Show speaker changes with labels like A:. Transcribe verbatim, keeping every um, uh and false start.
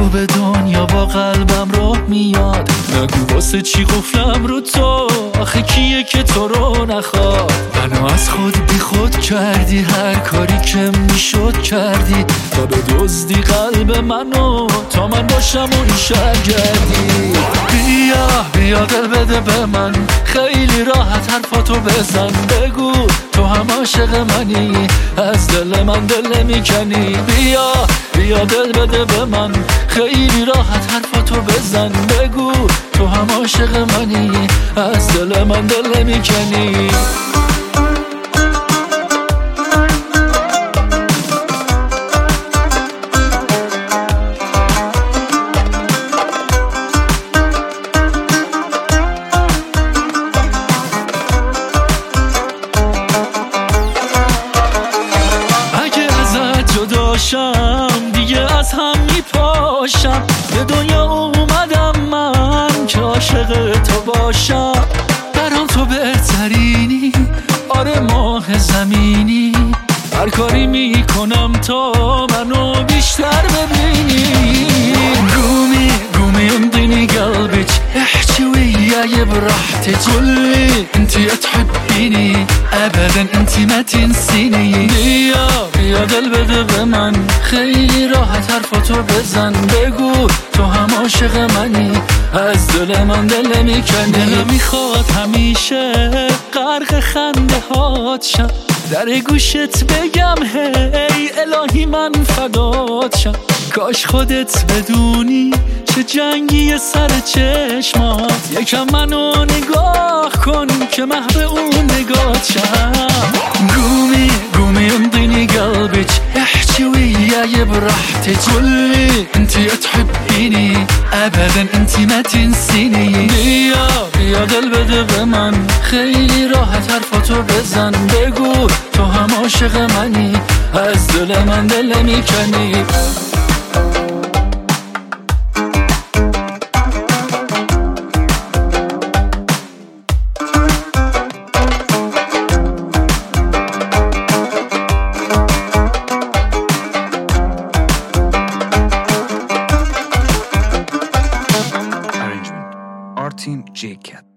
A: به دنیا با قلبم راه میاد. نگو واسه چی قفلم رو تو، آخه کیه که تو رو نخواد. منو از خود بی خود کردی، هر کاری که میشد کردی تا به دزدی قلب منو، تا من باشم اون شرگردی. بیا بیا دل بده به من، خیلی راحت حرفاتو بزن. بگو تو هم عاشق منی، از دل من دل نمیکنی. بیا بیا دل بده به من، خیلی راحت حرفاتو بزن. بگو تو هم عاشق منی، از دل من دل نمیکنی. جداشم دیگه از هم میپاشم، به دنیا اومدم من که عاشق تو باشم. برام تو بهترینی، آره ماه زمینی. هر کاری میکنم تا منو بیشتر ببینی. قومي قومي انطيني قلبك، احكي وياي براحتك. قولي انتي تحبيني ابدا، انتي ما تنسيني. بیا بیا دل بده به من، خیلی راحت حرفاتو بزن. بگو تو هم عاشق منی، از دل من دل نمیکنی. دل میخواد همیشه غرق خنده هات شم، در گوشت بگم هی الهی من فدات شم. کاش خودت بدونی چه جنگی سر چشمات. یکم منو نگاه کن که محو اون نگات شم. قومي قومي انطيني قلبك، احكي وياي براحتك. قولي انتي تحبيني ابدا، انتي ما تنسيني. بیا بیا دل بده به من، خیلی راحت حرفاتو بزن. بگو تو هم عاشق منی، از دل من دل نمیکنی.
B: Artin J Cat.